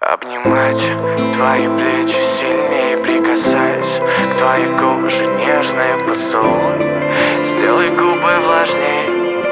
Обнимать твои плечи сильнее, прикасаясь к твоей коже, нежный поцелуй. Сделай губы влажней.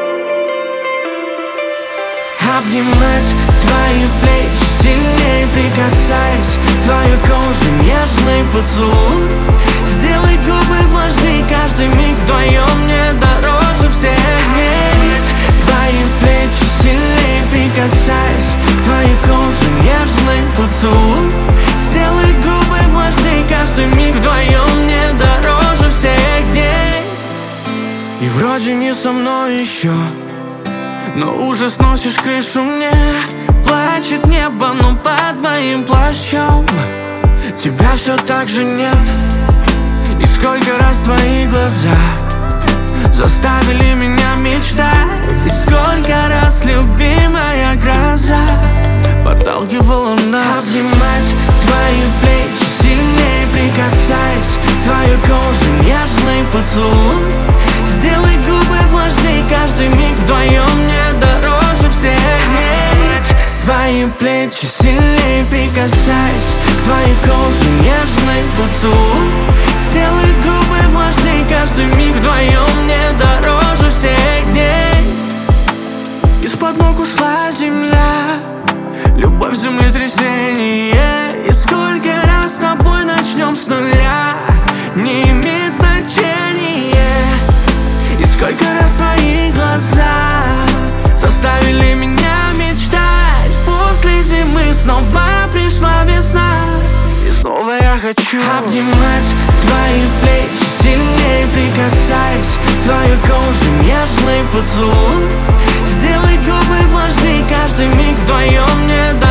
Обнимать твои плечи сильнее, прикасаясь к твоей коже, нежный поцелуй. Сделай губы влажней, каждый миг вдвоем мне дороже всех дней. Твои плечи сильнее, прикасаясь к твоей коже, нежный поцелуй. Сделай губы влажней, каждый миг вдвоем мне дороже всех дней. И вроде не со мной еще, но уже сносишь крышу мне. Плачет небо, но под моим плащом тебя все так же нет. И сколько раз твои глаза заставили меня мечтать. И сколько раз любимая гроза подталкивала нас. Обнимать твои плечи сильнее, прикасаясь к твоей коже, нежный поцелуй. Сделай губы влажней, каждый миг вдвоем мне дороже всех дней. Твои плечи сильнее, прикасаясь к твоей коже, нежный поцелуй. Сделай губы влажней, каждый миг вдвоем мне дороже всех дней. Из-под ног ушла земля, любовь, землетрясение. И сколько раз с тобой начнем с нуля, не имеет значения. И сколько раз твои глаза заставили меня мечтать. После зимы снова пришла весна, и снова я хочу обнимать твои плечи сильнее, прикасаясь к твоей коже, нежный поцелуй. Сделай губы влажней, каждый миг вдвоем мне дороже